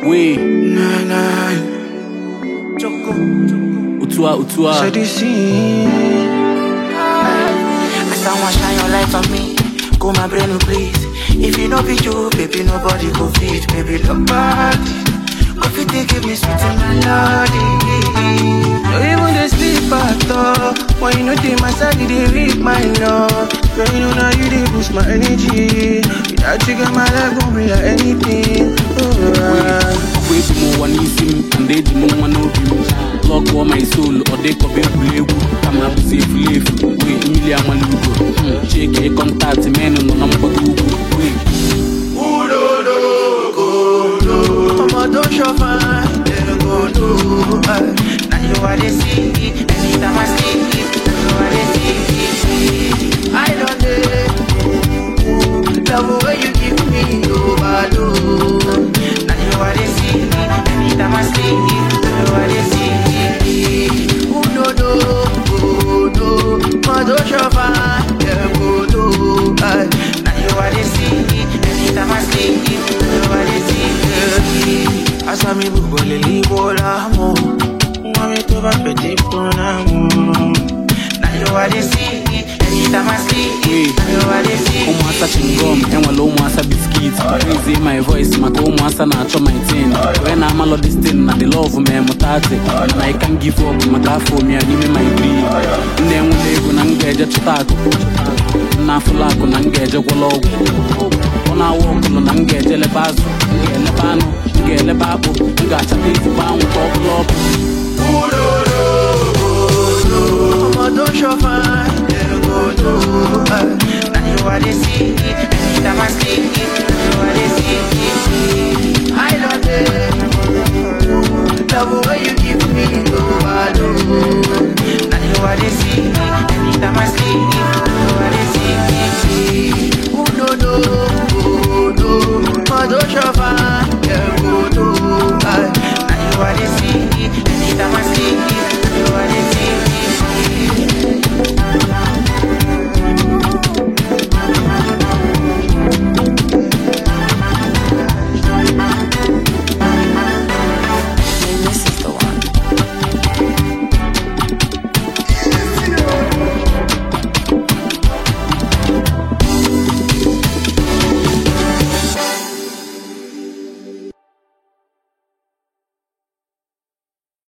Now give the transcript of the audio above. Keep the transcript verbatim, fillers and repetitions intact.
We Nah, nah. Choco. Utua Utua. So this scene. As someone shine your light on me, go my brain please. If you know be you, baby, nobody go fit, baby, nobody. Go fit they give me sweet melody. No even they sleep at all. When you know they my side, they read my love. When you know now you they boost my energy. Without you get my life gon' be like anything. Wait for more one easy, and they do more one of you. Lock all my soul, or they could be able to come up safe live. Wait, Emilia Malugo. Shake a contact, man, on number two. Wait. Don't show fine, then go do. Now you are the sea, anytime I sleep, now you are the sea. I don't know, love way you give me overdose. Now you are the sea, anytime I sleep, now you are the sea. Who don't know, go do, but don't show fine, then go do. Now you are the sea, anytime I sleep, now you are the sea. Asa mi bubo le libo la mo, mami to ba peti pona mo. Now you are the sea, anytime I sleep. Now you are the sea. Omo asa chingom, enwa lo omo asa biscuits. Crazy my voice, maka omo asa na acho my thing. When I'm all this thing, na the love me mutate. And I can't give up, maka for me and me my dream. Nde mwego na ngeja chutako, na fulako na ngeja kwalogo. Ona woklo na ngeja le bazo, ngele bano. Get a babu, you got to be found with all the love. Don't show fine, then go do. Now you are the sea, anytime I sleep, now you are the